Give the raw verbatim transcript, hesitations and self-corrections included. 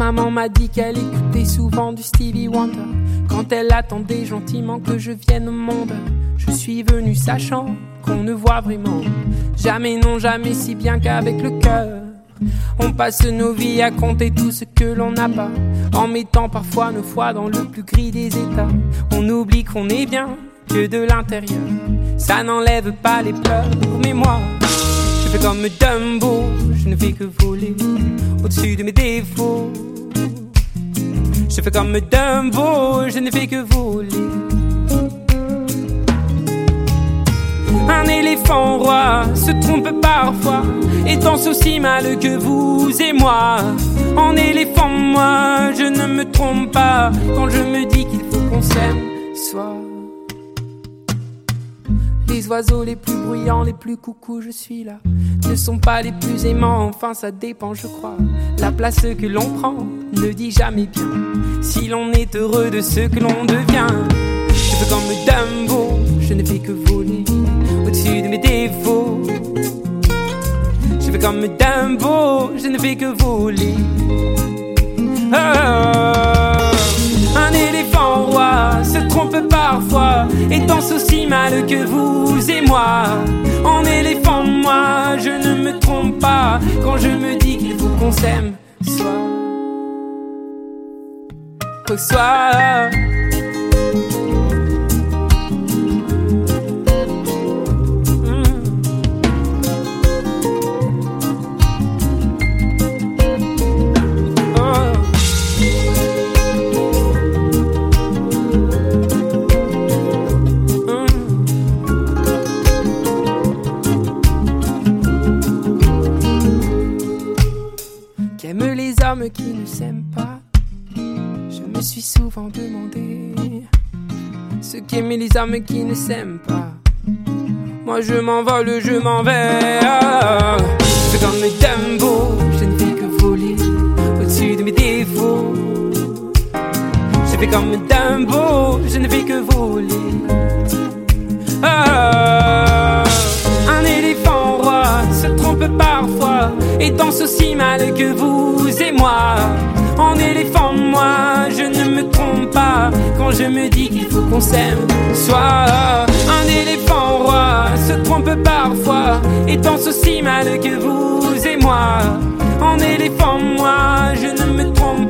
maman m'a dit qu'elle écoutait souvent du Stevie Wonder quand elle attendait gentiment que je vienne au monde. Je suis venu sachant qu'on ne voit vraiment jamais, non jamais, si bien qu'avec le cœur. On passe nos vies à compter tout ce que l'on n'a pas, en mettant parfois nos foi dans le plus gris des états. On oublie qu'on est bien que de l'intérieur, ça n'enlève pas les pleurs. Mais moi, je fais comme Dumbo, je ne fais que voler au-dessus de mes défauts. Je fais comme Dumbo, je ne fais que voler. Un éléphant roi se trompe parfois et danse aussi mal que vous et moi. En éléphant, moi, je ne me trompe pas quand je me dis qu'il faut qu'on s'aime soit. Les oiseaux les plus bruyants, les plus coucous, je suis là, ne sont pas les plus aimants, enfin ça dépend je crois. La place que l'on prend ne dit jamais bien si l'on est heureux de ce que l'on devient. Je fais comme Dumbo, je ne fais que voler au-dessus de mes défauts. Je fais comme Dumbo, je ne fais que voler. Oh, un éléphant roi se trompe parfois et danse aussi mal que vous et moi. En éléphant, moi, je ne me trompe pas quand je me dis qu'il faut qu'on s'aime soit. Au soir. Qu'aiment les hommes qui ne s'aiment pas? Je me suis souvent demandé ce qu'aiment les hommes qui ne s'aiment pas. Moi je m'envole, je m'en vais. Je fais comme Dumbo, je ne fais que voler au-dessus de mes défauts. Je fais comme Dumbo, je ne fais que voler. Oh, un éléphant roi se trompe parfois et danse aussi mal que vous et moi. En éléphant, moi, je ne me trompe pas quand je me dis qu'il faut qu'on s'aime soit. Un éléphant roi se trompe parfois et danse aussi mal que vous et moi. En éléphant, moi, je ne me trompe